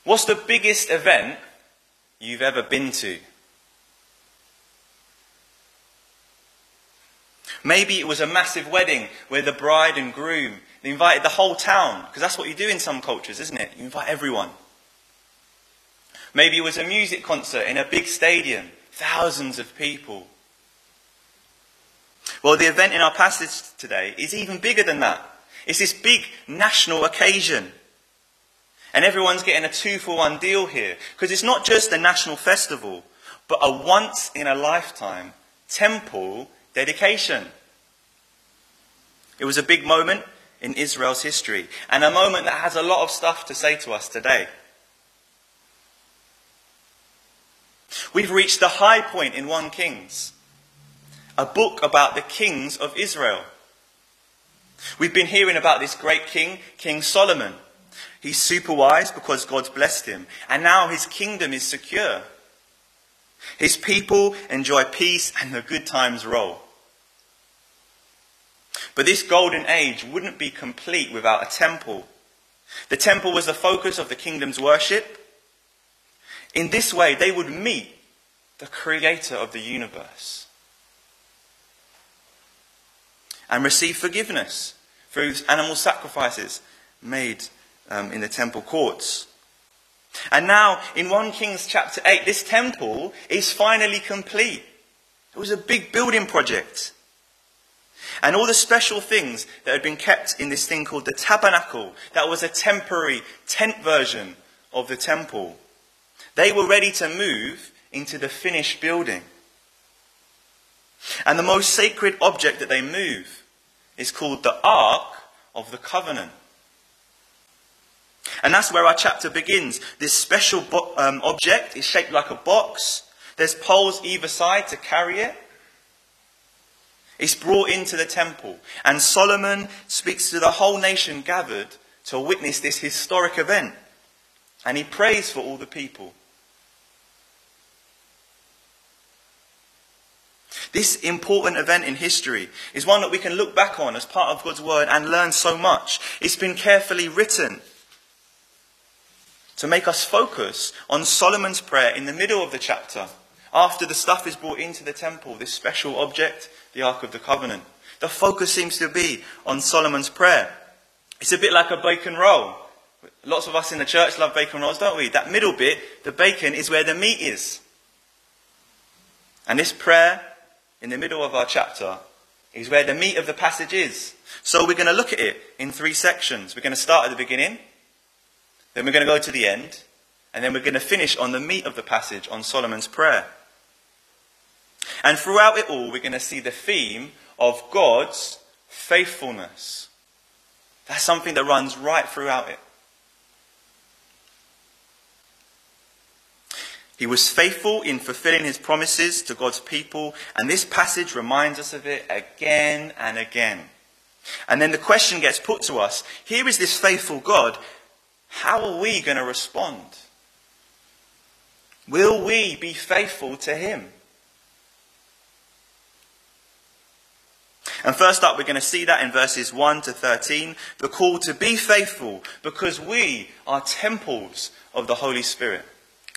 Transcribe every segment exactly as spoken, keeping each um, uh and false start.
What's the biggest event you've ever been to? Maybe it was a massive wedding where the bride and groom, they invited the whole town, because that's what you do in some cultures, isn't it? You invite everyone. Maybe it was a music concert in a big stadium, thousands of people. Well, the event in our passage today is even bigger than that. It's this big national occasion. And everyone's getting a two-for-one deal here, because it's not just a national festival, but a once-in-a-lifetime temple dedication. It was a big moment in Israel's history, and a moment that has a lot of stuff to say to us today. We've reached the high point in First Kings, a book about the kings of Israel. We've been hearing about this great king, King Solomon. He's super wise because God's blessed him, and now his kingdom is secure. His people enjoy peace and the good times roll. But this golden age wouldn't be complete without a temple. The temple was the focus of the kingdom's worship. In this way, they would meet the creator of the universe and receive forgiveness through animal sacrifices made um, in the temple courts. And now, in First Kings chapter eight, this temple is finally complete. It was a big building project. And all the special things that had been kept in this thing called the tabernacle, that was a temporary tent version of the temple, they were ready to move into the finished building. And the most sacred object that they move is called the Ark of the Covenant. And that's where our chapter begins. This special bo- um, object is shaped like a box. There's poles either side to carry it. It's brought into the temple. And Solomon speaks to the whole nation gathered to witness this historic event. And he prays for all the people. This important event in history is one that we can look back on as part of God's word and learn so much. It's been carefully written to make us focus on Solomon's prayer in the middle of the chapter, after the stuff is brought into the temple, this special object, the Ark of the Covenant. The focus seems to be on Solomon's prayer. It's a bit like a bacon roll. Lots of us in the church love bacon rolls, don't we? That middle bit, the bacon, is where the meat is. And this prayer in the middle of our chapter is where the meat of the passage is. So we're going to look at it in three sections. We're going to start at the beginning, then we're going to go to the end, and then we're going to finish on the meat of the passage, on Solomon's prayer. And throughout it all, we're going to see the theme of God's faithfulness. That's something that runs right throughout it. He was faithful in fulfilling his promises to God's people, and this passage reminds us of it again and again. And then the question gets put to us, here is this faithful God, how are we going to respond? Will we be faithful to him? And first up, we're going to see that in verses one to thirteen, the call to be faithful because we are temples of the Holy Spirit.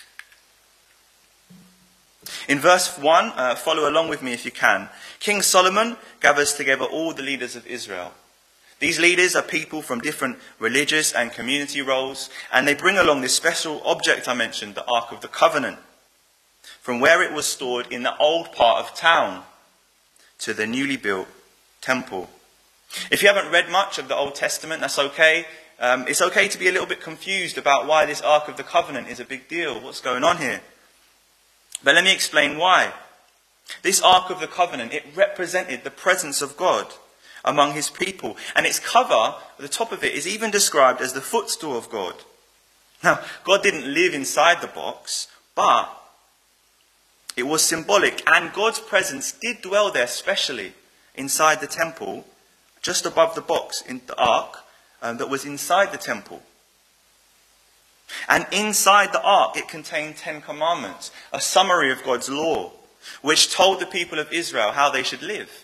In verse one, uh, follow along with me if you can. King Solomon gathers together all the leaders of Israel. These leaders are people from different religious and community roles, and they bring along this special object I mentioned, the Ark of the Covenant, from where it was stored in the old part of town to the newly built temple. If you haven't read much of the Old Testament, that's okay. Um, it's okay to be a little bit confused about why this Ark of the Covenant is a big deal. What's going on here? But let me explain why. This Ark of the Covenant, it represented the presence of God among his people. And its cover, the top of it, is even described as the footstool of God. Now, God didn't live inside the box, but it was symbolic. And God's presence did dwell there, especially inside the temple, just above the box in the ark um, that was inside the temple. And inside the ark, it contained Ten Commandments, a summary of God's law, which told the people of Israel how they should live.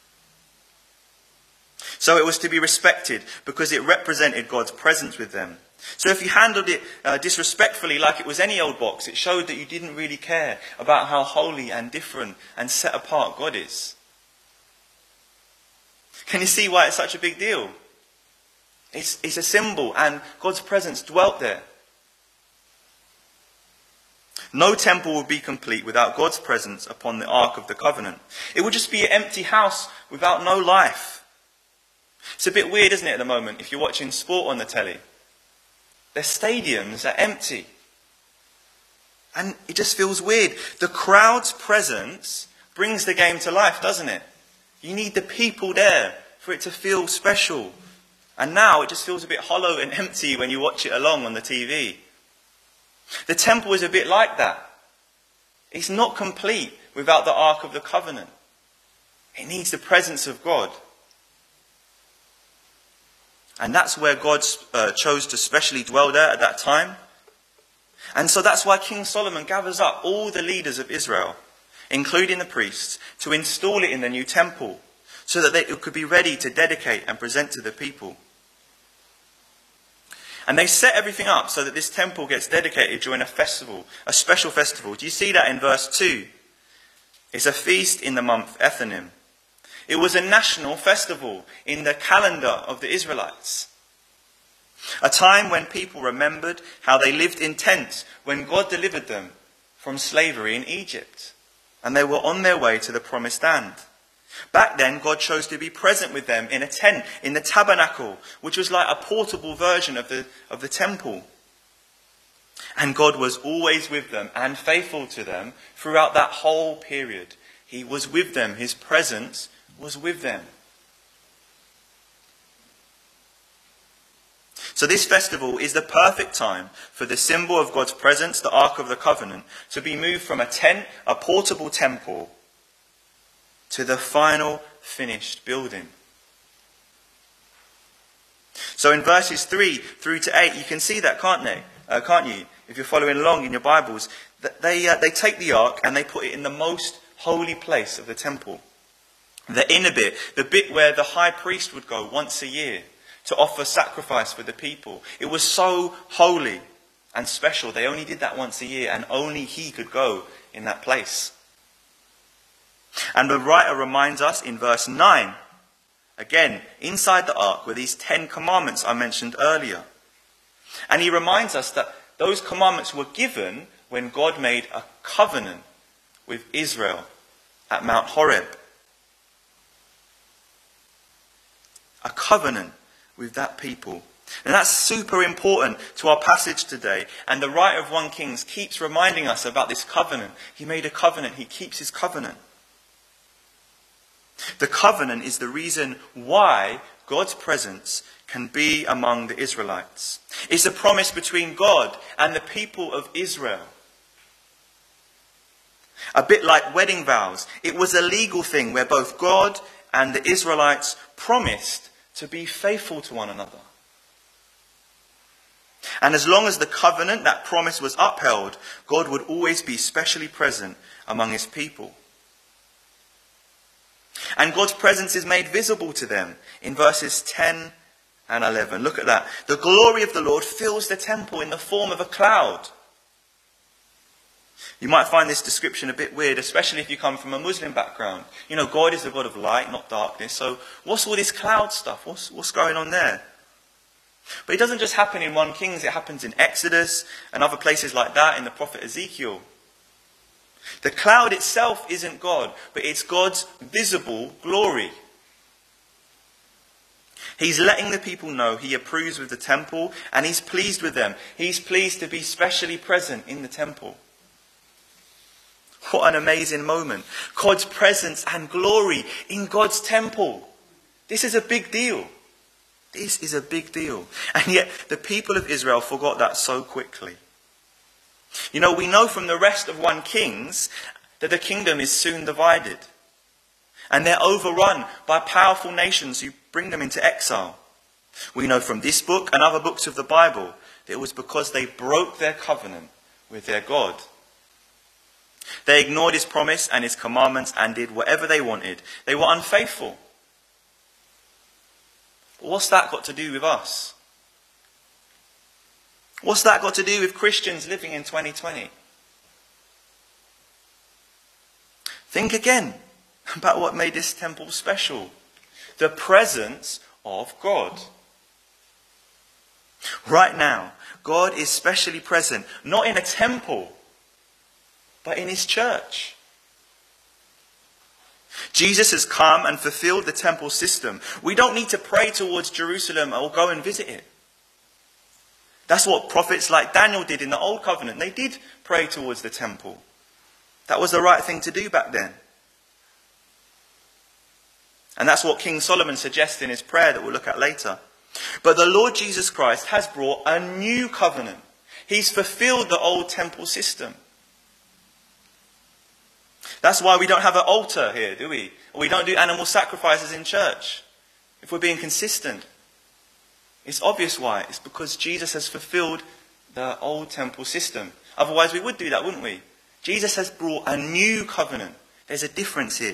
So it was to be respected because it represented God's presence with them. So if you handled it uh, disrespectfully like it was any old box, it showed that you didn't really care about how holy and different and set apart God is. Can you see why it's such a big deal? It's, it's a symbol, and God's presence dwelt there. No temple would be complete without God's presence upon the Ark of the Covenant. It would just be an empty house without no life. It's a bit weird, isn't it, at the moment, if you're watching sport on the telly? Their stadiums are empty. And it just feels weird. The crowd's presence brings the game to life, doesn't it? You need the people there for it to feel special. And now it just feels a bit hollow and empty when you watch it along on the T V. The temple is a bit like that. It's not complete without the Ark of the Covenant. It needs the presence of God. And that's where God uh, chose to specially dwell there at that time. And so that's why King Solomon gathers up all the leaders of Israel, including the priests, to install it in the new temple, so that they, it could be ready to dedicate and present to the people. And they set everything up so that this temple gets dedicated during a festival, a special festival. Do you see that in verse two? It's a feast in the month Ethanim. It was a national festival in the calendar of the Israelites. A time when people remembered how they lived in tents when God delivered them from slavery in Egypt. And they were on their way to the promised land. Back then, God chose to be present with them in a tent, in the tabernacle, which was like a portable version of the, of the temple. And God was always with them and faithful to them throughout that whole period. He was with them. His presence was with them. So this festival is the perfect time for the symbol of God's presence, the Ark of the Covenant, to be moved from a tent, a portable temple, to the final finished building. So in verses three through to eight, you can see that, can't they? Uh, can't you? If you're following along in your Bibles, they uh, they take the ark and they put it in the most holy place of the temple, the inner bit, the bit where the high priest would go once a year to offer sacrifice for the people. It was so holy and special. They only did that once a year, and only he could go in that place. And the writer reminds us in verse nine, again, inside the ark were these Ten Commandments I mentioned earlier. And he reminds us that those commandments were given when God made a covenant with Israel at Mount Horeb. A covenant with that people. And that's super important to our passage today. And the writer of First Kings keeps reminding us about this covenant. He made a covenant. He keeps his covenant. The covenant is the reason why God's presence can be among the Israelites. It's a promise between God and the people of Israel. A bit like wedding vows. It was a legal thing where both God and the Israelites promised to be faithful to one another. And as long as the covenant, that promise, was upheld, God would always be specially present among his people. And God's presence is made visible to them in verses ten and eleven. Look at that. The glory of the Lord fills the temple in the form of a cloud. You might find this description a bit weird, especially if you come from a Muslim background. You know, God is the God of light, not darkness. So what's all this cloud stuff? What's, what's going on there? But it doesn't just happen in First Kings. It happens in Exodus and other places like that, in the prophet Ezekiel. The cloud itself isn't God, but it's God's visible glory. He's letting the people know he approves with the temple and he's pleased with them. He's pleased to be specially present in the temple. What an amazing moment. God's presence and glory in God's temple. This is a big deal. This is a big deal. And yet the people of Israel forgot that so quickly. You know, we know from the rest of First Kings that the kingdom is soon divided. And they're overrun by powerful nations who bring them into exile. We know from this book and other books of the Bible that it was because they broke their covenant with their God. They ignored his promise and his commandments and did whatever they wanted. They were unfaithful. But what's that got to do with us? What's that got to do with Christians living in twenty twenty? Think again about what made this temple special. The presence of God. Right now, God is specially present, not in a temple, but in his church. Jesus has come and fulfilled the temple system. We don't need to pray towards Jerusalem or go and visit it. That's what prophets like Daniel did in the Old Covenant. They did pray towards the temple. That was the right thing to do back then. And that's what King Solomon suggests in his prayer that we'll look at later. But the Lord Jesus Christ has brought a new covenant. He's fulfilled the old temple system. That's why we don't have an altar here, do we? Or we don't do animal sacrifices in church. If we're being consistent. It's obvious why. It's because Jesus has fulfilled the old temple system. Otherwise we would do that, wouldn't we? Jesus has brought a new covenant. There's a difference here.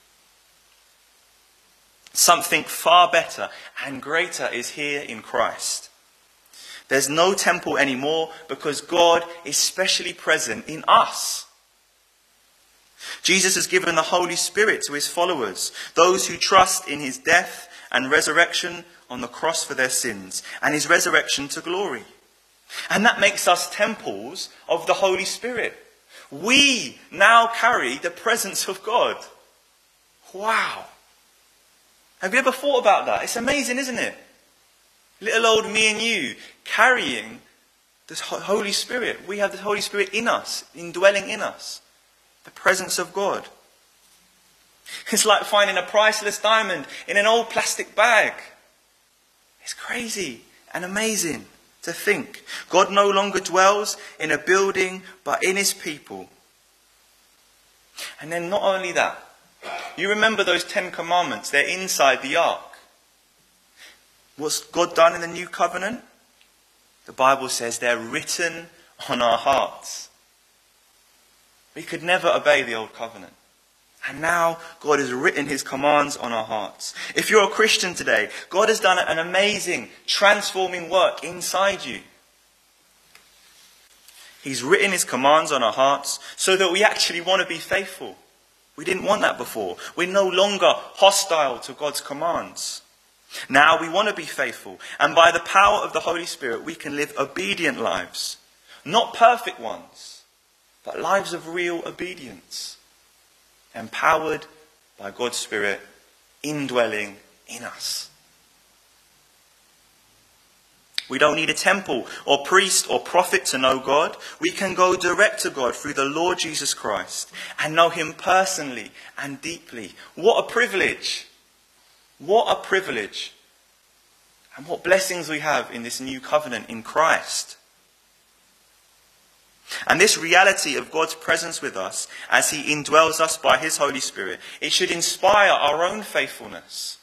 Something far better and greater is here in Christ. There's no temple anymore because God is specially present in us. Jesus has given the Holy Spirit to his followers, those who trust in his death and resurrection on the cross for their sins, and his resurrection to glory. And that makes us temples of the Holy Spirit. We now carry the presence of God. Wow. Have you ever thought about that? It's amazing, isn't it? Little old me and you carrying the Holy Spirit. We have the Holy Spirit in us, indwelling in us. The presence of God. It's like finding a priceless diamond in an old plastic bag. It's crazy and amazing to think. God no longer dwells in a building, but in his people. And then not only that, you remember those Ten Commandments, they're inside the ark. What's God done in the new covenant? The Bible says they're written on our hearts. We could never obey the old covenant. And now God has written his commands on our hearts. If you're a Christian today, God has done an amazing, transforming work inside you. He's written his commands on our hearts so that we actually want to be faithful. We didn't want that before. We're no longer hostile to God's commands. Now we want to be faithful. And by the power of the Holy Spirit, we can live obedient lives. Not perfect ones, but lives of real obedience. Empowered by God's Spirit, indwelling in us. We don't need a temple or priest or prophet to know God. We can go direct to God through the Lord Jesus Christ and know him personally and deeply. What a privilege. What a privilege. And what blessings we have in this new covenant in Christ. And this reality of God's presence with us as he indwells us by his Holy Spirit, it should inspire our own faithfulness.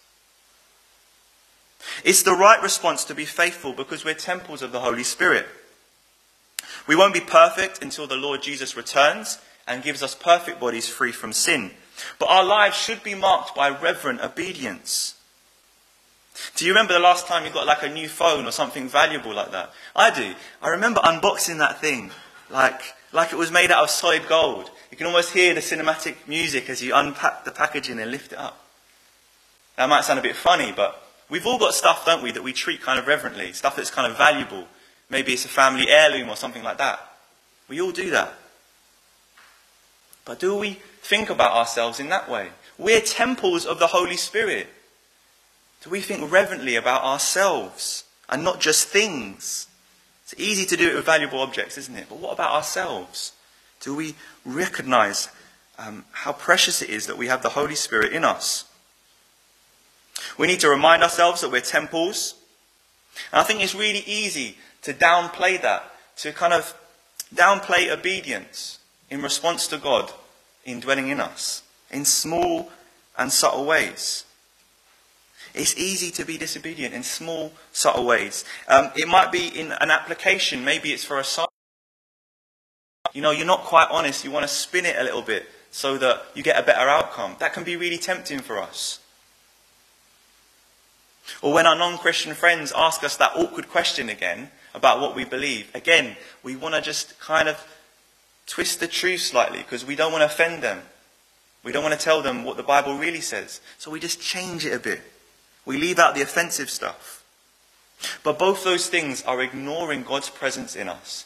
It's the right response to be faithful because we're temples of the Holy Spirit. We won't be perfect until the Lord Jesus returns and gives us perfect bodies free from sin. But our lives should be marked by reverent obedience. Do you remember the last time you got like a new phone or something valuable like that? I do. I remember unboxing that thing like, like it was made out of solid gold. You can almost hear the cinematic music as you unpack the packaging and lift it up. That might sound a bit funny, but we've all got stuff, don't we, that we treat kind of reverently. Stuff that's kind of valuable. Maybe it's a family heirloom or something like that. We all do that. But do we think about ourselves in that way? We're temples of the Holy Spirit. Do we think reverently about ourselves and not just things? It's easy to do it with valuable objects, isn't it? But what about ourselves? Do we recognize um, how precious it is that we have the Holy Spirit in us? We need to remind ourselves that we're temples. And I think it's really easy to downplay that, to kind of downplay obedience in response to God indwelling in us in small and subtle ways. It's easy to be disobedient in small, subtle ways. Um, it might be in an application. Maybe it's for a sign. You know, you're not quite honest. You want to spin it a little bit so that you get a better outcome. That can be really tempting for us. Or when our non-Christian friends ask us that awkward question again, about what we believe. Again, we want to just kind of twist the truth slightly because we don't want to offend them. We don't want to tell them what the Bible really says. So we just change it a bit. We leave out the offensive stuff. But both those things are ignoring God's presence in us.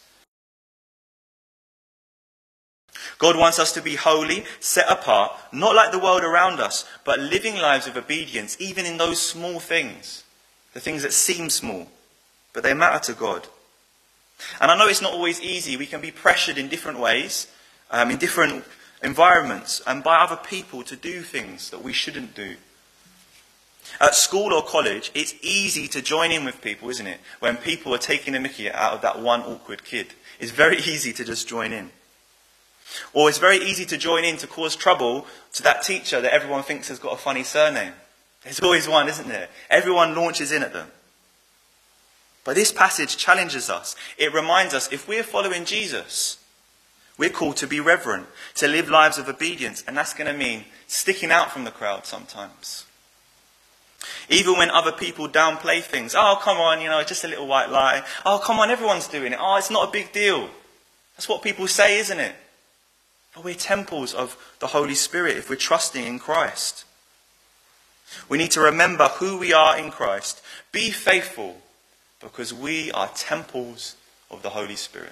God wants us to be holy, set apart, not like the world around us, but living lives of obedience, even in those small things. The things that seem small, but they matter to God. And I know it's not always easy. We can be pressured in different ways, um, in different environments, and by other people to do things that we shouldn't do. At school or college, it's easy to join in with people, isn't it? When people are taking the mickey out of that one awkward kid. It's very easy to just join in. Or it's very easy to join in to cause trouble to that teacher that everyone thinks has got a funny surname. There's always one, isn't there? Everyone launches in at them. But this passage challenges us. It reminds us, if we're following Jesus, we're called to be reverent, to live lives of obedience. And that's going to mean sticking out from the crowd sometimes. Even when other people downplay things. Oh, come on, you know, just a little white lie. Oh, come on, everyone's doing it. Oh, it's not a big deal. That's what people say, isn't it? But we're temples of the Holy Spirit if we're trusting in Christ. We need to remember who we are in Christ. Be faithful because we are temples of the Holy Spirit.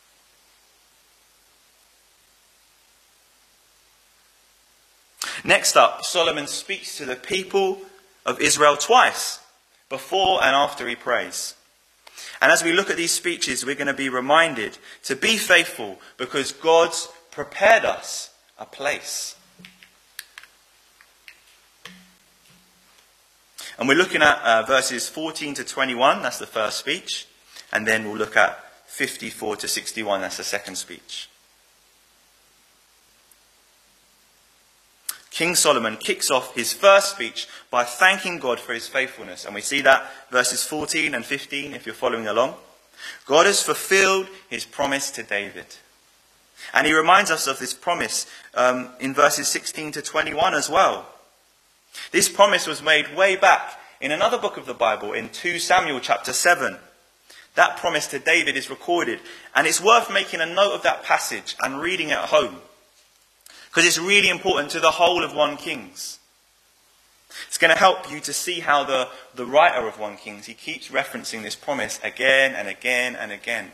Next up, Solomon speaks to the people of Israel twice, before and after he prays. And as we look at these speeches, we're going to be reminded to be faithful because God's prepared us a place. And we're looking at uh, verses fourteen to twenty-one, that's the first speech. And then we'll look at fifty-four to sixty-one, that's the second speech. King Solomon kicks off his first speech by thanking God for his faithfulness. And we see that verses fourteen and fifteen, if you're following along. God has fulfilled his promise to David. And he reminds us of this promise um, in verses sixteen to twenty-one as well. This promise was made way back in another book of the Bible, in Second Samuel chapter seven. That promise to David is recorded. And it's worth making a note of that passage and reading it at home. Because it's really important to the whole of First Kings. It's going to help you to see how the, the writer of First Kings, he keeps referencing this promise again and again and again.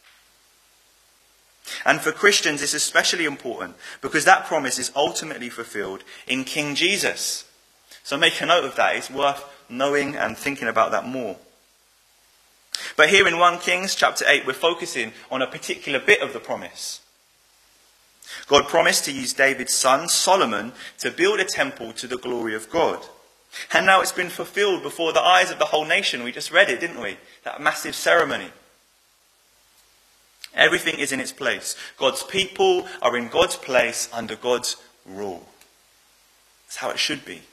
And for Christians, it's especially important because that promise is ultimately fulfilled in King Jesus. So make a note of that. It's worth knowing and thinking about that more. But here in First Kings chapter eight, we're focusing on a particular bit of the promise. God promised to use David's son, Solomon, to build a temple to the glory of God. And now it's been fulfilled before the eyes of the whole nation. We just read it, didn't we? That massive ceremony. Everything is in its place. God's people are in God's place under God's rule. That's how it should be.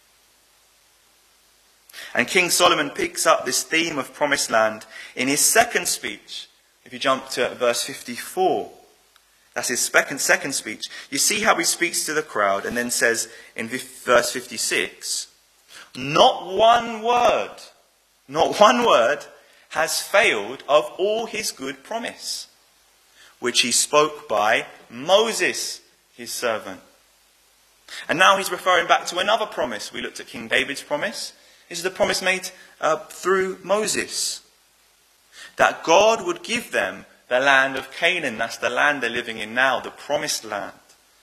And King Solomon picks up this theme of promised land in his second speech. If you jump to verse fifty-four. That's his second, second speech. You see how he speaks to the crowd and then says in verse fifty-six, not one word, not one word has failed of all his good promise, which he spoke by Moses, his servant. And now he's referring back to another promise. We looked at King David's promise. This is the promise made uh, through Moses. That God would give them the land of Canaan. That's the land they're living in now, the promised land.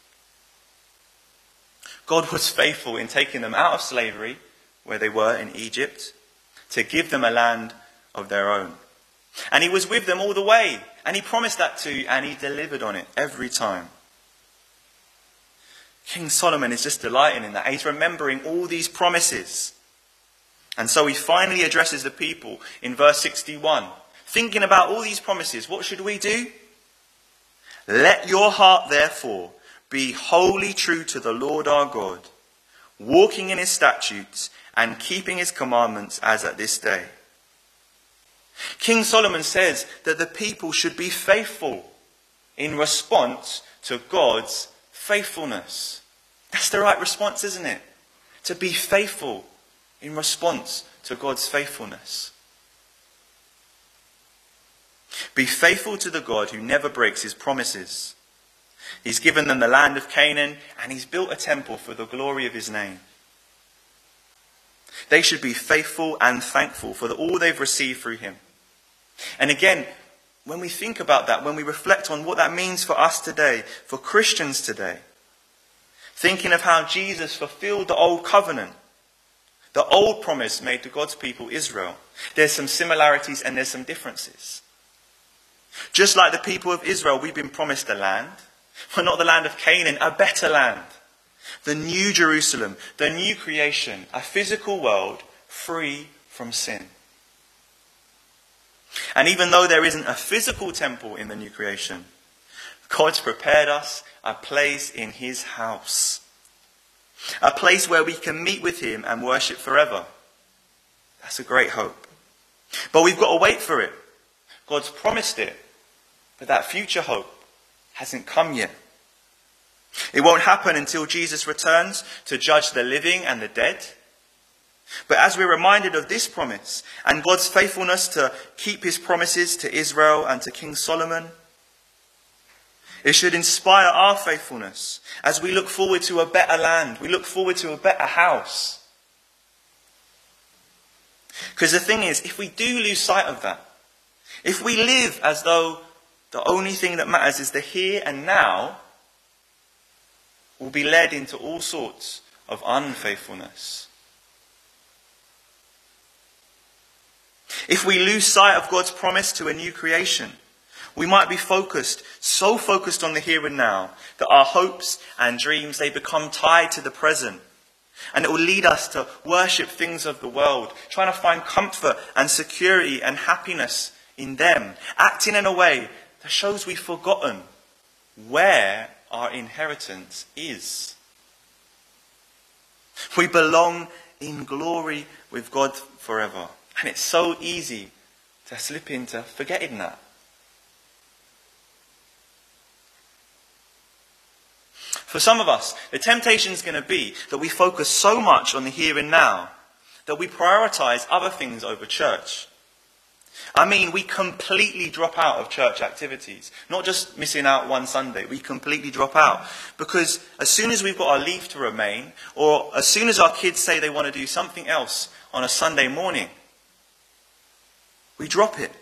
God was faithful in taking them out of slavery, where they were in Egypt, to give them a land of their own. And he was with them all the way. And he promised that to, and he delivered on it every time. King Solomon is just delighting in that. He's remembering all these promises. And so he finally addresses the people in verse sixty-one. Thinking about all these promises, what should we do? Let your heart, therefore, be wholly true to the Lord our God, walking in his statutes and keeping his commandments as at this day. King Solomon says that the people should be faithful in response to God's faithfulness. That's the right response, isn't it? To be faithful in response to God's faithfulness. Be faithful to the God who never breaks his promises. He's given them the land of Canaan, and he's built a temple for the glory of his name. They should be faithful and thankful for all they've received through him. And again, when we think about that, when we reflect on what that means for us today, for Christians today, thinking of how Jesus fulfilled the old covenant, the old promise made to God's people Israel, there's some similarities and there's some differences. Just like the people of Israel, we've been promised a land, but not the land of Canaan, a better land. The new Jerusalem, the new creation, a physical world free from sin. And even though there isn't a physical temple in the new creation, God's prepared us a place in his house. A place where we can meet with him and worship forever. That's a great hope. But we've got to wait for it. God's promised it, but that future hope hasn't come yet. It won't happen until Jesus returns to judge the living and the dead. But as we're reminded of this promise and God's faithfulness to keep his promises to Israel and to King Solomon, it should inspire our faithfulness as we look forward to a better land. We look forward to a better house. Because the thing is, if we do lose sight of that, if we live as though the only thing that matters is the here and now, we'll be led into all sorts of unfaithfulness. If we lose sight of God's promise to a new creation, we might be focused, so focused on the here and now, that our hopes and dreams, they become tied to the present. And it will lead us to worship things of the world, trying to find comfort and security and happiness in them, acting in a way that shows we've forgotten where our inheritance is. We belong in glory with God forever. And it's so easy to slip into forgetting that. For some of us, the temptation is going to be that we focus so much on the here and now that we prioritize other things over church. I mean, we completely drop out of church activities. Not just missing out one Sunday, we completely drop out. Because as soon as we've got our leave to remain, or as soon as our kids say they want to do something else on a Sunday morning, we drop it.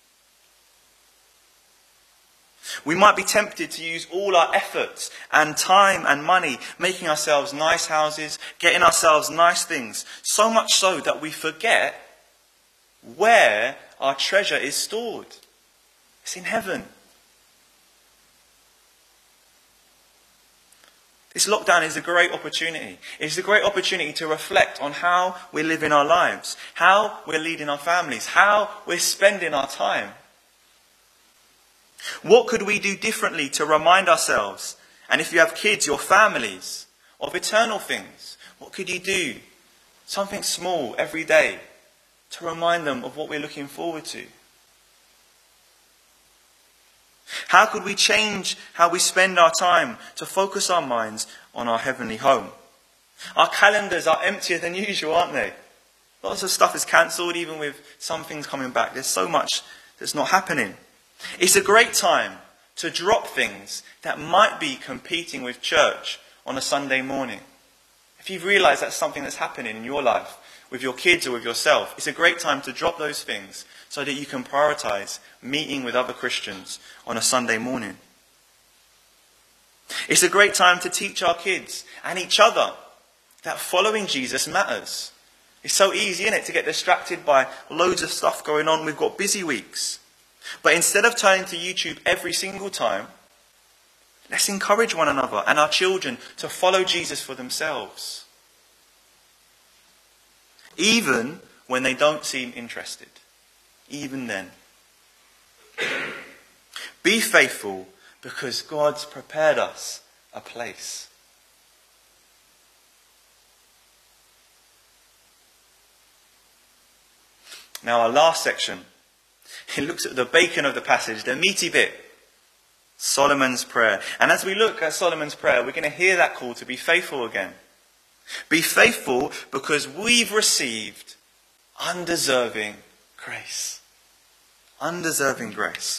We might be tempted to use all our efforts and time and money, making ourselves nice houses, getting ourselves nice things, so much so that we forget where our treasure is stored. It's in heaven. This lockdown is a great opportunity. It's a great opportunity to reflect on how we're living our lives, how we're leading our families, how we're spending our time. What could we do differently to remind ourselves, and if you have kids, your families, of eternal things? What could you do? Something small every day to remind them of what we're looking forward to. How could we change how we spend our time to focus our minds on our heavenly home? Our calendars are emptier than usual, aren't they? Lots of stuff is cancelled, even with some things coming back. There's so much that's not happening. It's a great time to drop things that might be competing with church on a Sunday morning. If you've realised that's something that's happening in your life, with your kids or with yourself, it's a great time to drop those things so that you can prioritise meeting with other Christians on a Sunday morning. It's a great time to teach our kids and each other that following Jesus matters. It's so easy, isn't it, to get distracted by loads of stuff going on. We've got busy weeks. But instead of turning to YouTube every single time, let's encourage one another and our children to follow Jesus for themselves. Even when they don't seem interested. Even then. Be faithful because God's prepared us a place. Now our last section, it looks at the bacon of the passage, the meaty bit. Solomon's prayer. And as we look at Solomon's prayer, we're going to hear that call to be faithful again. Be faithful because we've received undeserving grace. Undeserving grace.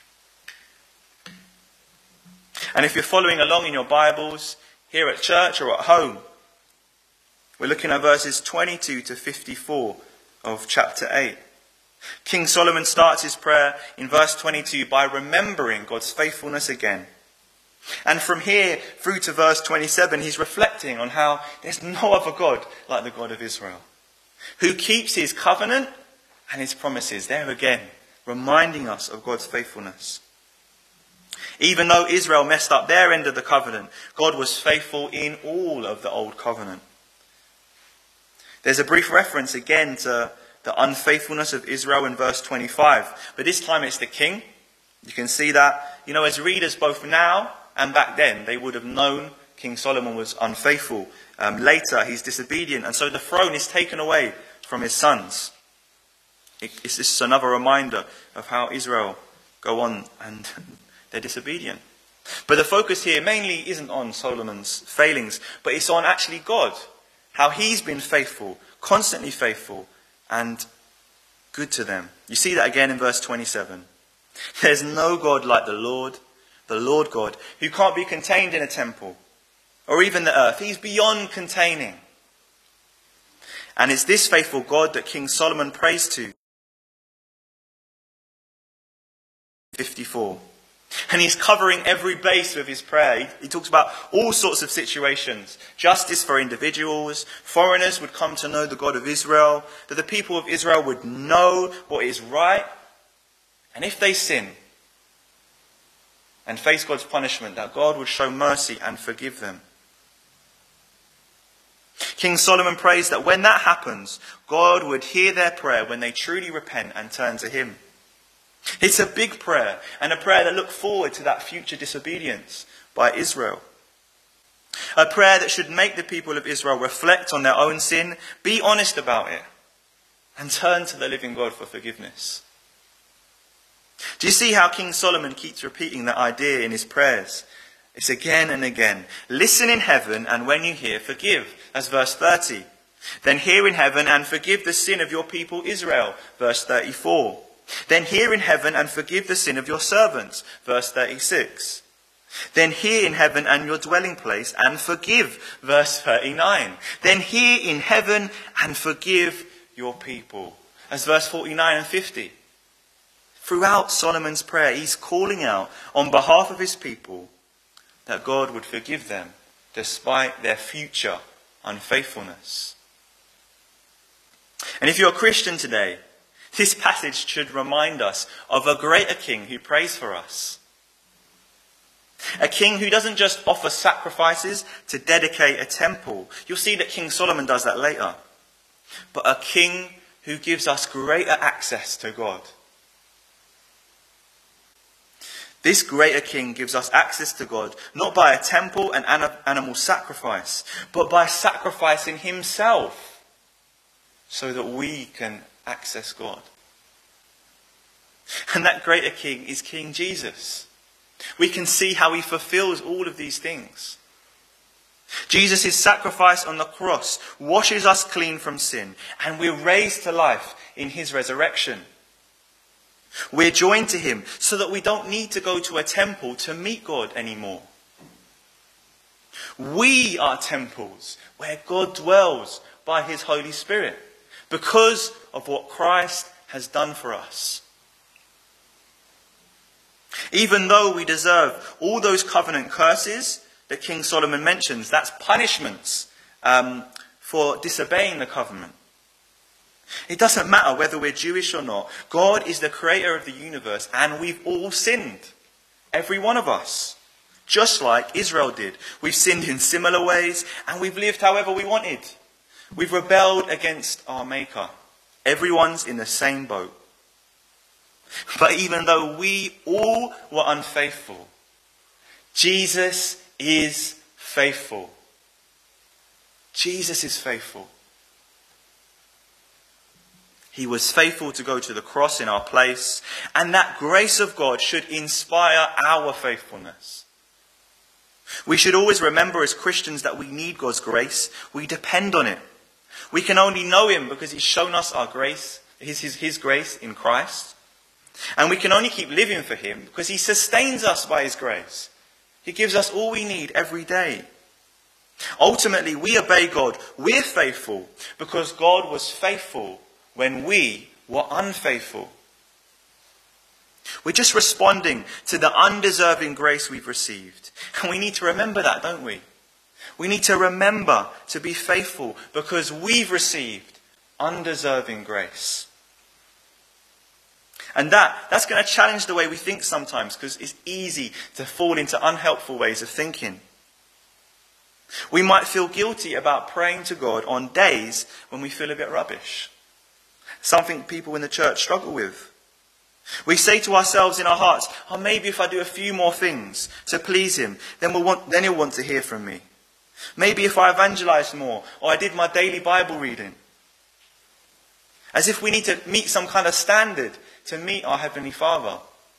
And if you're following along in your Bibles, here at church or at home, we're looking at verses twenty-two to fifty-four of chapter eight. King Solomon starts his prayer in verse twenty-two by remembering God's faithfulness again. And from here through to verse twenty-seven, he's reflecting on how there's no other God like the God of Israel, who keeps his covenant and his promises. There again, reminding us of God's faithfulness. Even though Israel messed up their end of the covenant, God was faithful in all of the old covenant. There's a brief reference again to the unfaithfulness of Israel in verse twenty-five. But this time it's the king. You can see that, you know, as readers both now and back then, they would have known King Solomon was unfaithful. Um, later, he's disobedient. And so the throne is taken away from his sons. It, it's just another reminder of how Israel go on and they're disobedient. But the focus here mainly isn't on Solomon's failings, but it's on actually God. How he's been faithful, constantly faithful, and good to them. You see that again in verse twenty-seven. There's no God like the Lord, the Lord God, who can't be contained in a temple, or even the earth. He's beyond containing. And it's this faithful God that King Solomon prays to. fifty-four. And he's covering every base with his prayer. He, he talks about all sorts of situations. Justice for individuals. Foreigners would come to know the God of Israel. That the people of Israel would know what is right. And if they sin and face God's punishment, that God would show mercy and forgive them. King Solomon prays that when that happens, God would hear their prayer when they truly repent and turn to him. It's a big prayer, and a prayer that looks forward to that future disobedience by Israel. A prayer that should make the people of Israel reflect on their own sin, be honest about it, and turn to the living God for forgiveness. Do you see how King Solomon keeps repeating that idea in his prayers? It's again and again. Listen in heaven, and when you hear, forgive. That's verse thirty. Then hear in heaven and forgive the sin of your people Israel. Verse thirty-four. Then hear in heaven and forgive the sin of your servants. Verse thirty-six. Then hear in heaven and your dwelling place and forgive. Verse thirty-nine. Then hear in heaven and forgive your people. As verse forty-nine and fifty. Throughout Solomon's prayer, he's calling out on behalf of his people that God would forgive them despite their future unfaithfulness. And if you're a Christian today, this passage should remind us of a greater king who prays for us. A king who doesn't just offer sacrifices to dedicate a temple. You'll see that King Solomon does that later. But a king who gives us greater access to God. This greater king gives us access to God, not by a temple and animal sacrifice, but by sacrificing himself so that we can access God. And that greater king is King Jesus. We can see how he fulfills all of these things. Jesus' sacrifice on the cross washes us clean from sin, and we're raised to life in his resurrection. We're joined to him so that we don't need to go to a temple to meet God anymore. We are temples where God dwells by his Holy Spirit because of what Christ has done for us. Even though we deserve all those covenant curses that King Solomon mentions, that's punishments um, for disobeying the covenant. It doesn't matter whether we're Jewish or not. God is the creator of the universe, and we've all sinned. Every one of us. Just like Israel did. We've sinned in similar ways, and we've lived however we wanted. We've rebelled against our Maker. Everyone's in the same boat. But even though we all were unfaithful, Jesus is faithful. Jesus is faithful. He was faithful to go to the cross in our place, and that grace of God should inspire our faithfulness. We should always remember as Christians that we need God's grace. We depend on it. We can only know him because he's shown us our grace, his, his, his grace in Christ. And we can only keep living for him because he sustains us by his grace. He gives us all we need every day. Ultimately, we obey God. We're faithful because God was faithful when we were unfaithful. We're just responding to the undeserving grace we've received. And we need to remember that, don't we? We need to remember to be faithful because we've received undeserving grace. And that, that's going to challenge the way we think sometimes, because it's easy to fall into unhelpful ways of thinking. We might feel guilty about praying to God on days when we feel a bit rubbish. Something people in the church struggle with. We say to ourselves in our hearts, oh, maybe if I do a few more things to please him, then, we'll want, then he'll want to hear from me. Maybe if I evangelized more, or I did my daily Bible reading. As if we need to meet some kind of standard to meet our Heavenly Father.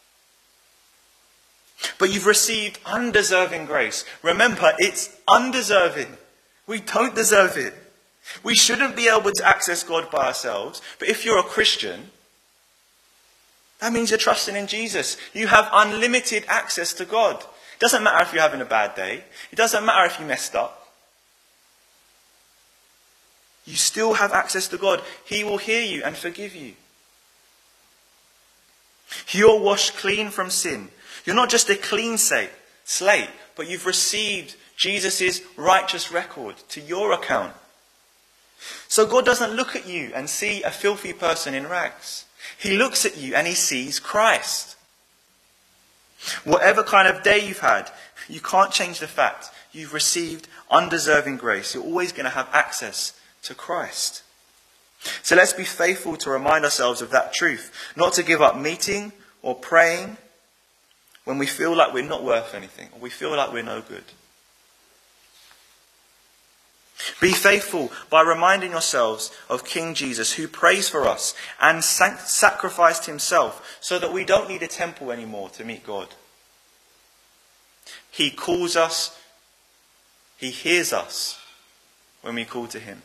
But you've received undeserving grace. Remember, it's undeserving. We don't deserve it. We shouldn't be able to access God by ourselves. But if you're a Christian, that means you're trusting in Jesus. You have unlimited access to God. It doesn't matter if you're having a bad day. It doesn't matter if you messed up. You still have access to God. He will hear you and forgive you. You're washed clean from sin. You're not just a clean slate, but you've received Jesus' righteous record to your account. So God doesn't look at you and see a filthy person in rags. He looks at you and he sees Christ. Whatever kind of day you've had, you can't change the fact you've received undeserving grace. You're always going to have access to Christ. So let's be faithful to remind ourselves of that truth. Not to give up meeting or praying when we feel like we're not worth anything, or we feel like we're no good. Be faithful by reminding yourselves of King Jesus, who prays for us and sacrificed himself so that we don't need a temple anymore to meet God. He calls us, he hears us when we call to him.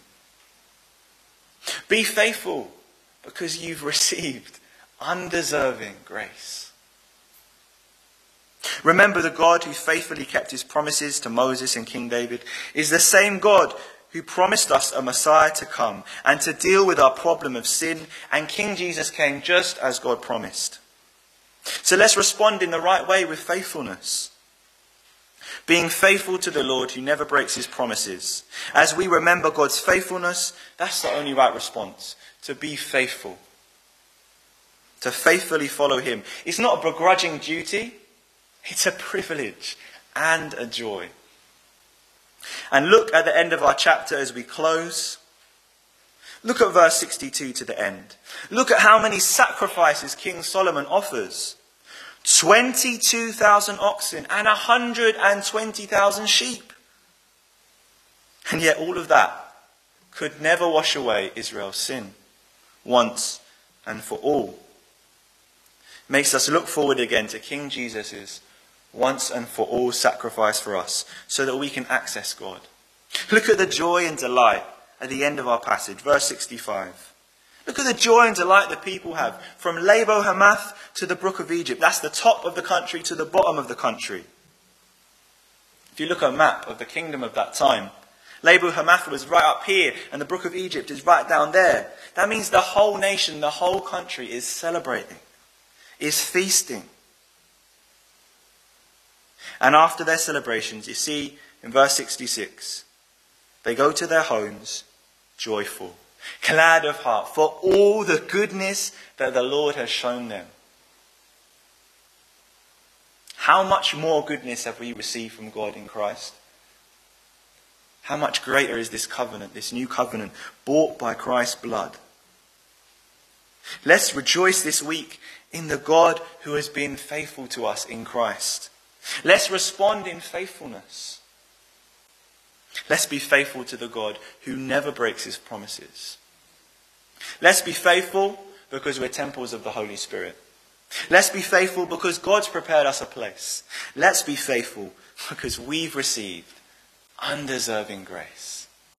Be faithful because you've received undeserving grace. Remember, the God who faithfully kept his promises to Moses and King David is the same God who promised us a Messiah to come and to deal with our problem of sin, and King Jesus came just as God promised. So let's respond in the right way with faithfulness. Being faithful to the Lord who never breaks his promises. As we remember God's faithfulness, that's the only right response. To be faithful. To faithfully follow him. It's not a begrudging duty. It's a privilege and a joy. And look at the end of our chapter as we close. Look at verse sixty-two to the end. Look at how many sacrifices King Solomon offers. twenty-two thousand oxen and one hundred twenty thousand sheep. And yet all of that could never wash away Israel's sin once and for all. Makes us look forward again to King Jesus' once and for all sacrifice for us so that we can access God. Look at the joy and delight at the end of our passage, verse sixty-five. Look at the joy and delight the people have from Labo Hamath to the brook of Egypt. That's the top of the country to the bottom of the country. If you look at a map of the kingdom of that time, Labo Hamath was right up here and the brook of Egypt is right down there. That means the whole nation, the whole country is celebrating, is feasting. And after their celebrations, you see in verse sixty-six, they go to their homes joyful, glad of heart for all the goodness that the Lord has shown them. How much more goodness have we received from God in Christ? How much greater is this covenant, this new covenant, bought by Christ's blood? Let's rejoice this week in the God who has been faithful to us in Christ. Let's respond in faithfulness. Let's be faithful to the God who never breaks his promises. Let's be faithful because we're temples of the Holy Spirit. Let's be faithful because God's prepared us a place. Let's be faithful because we've received undeserving grace.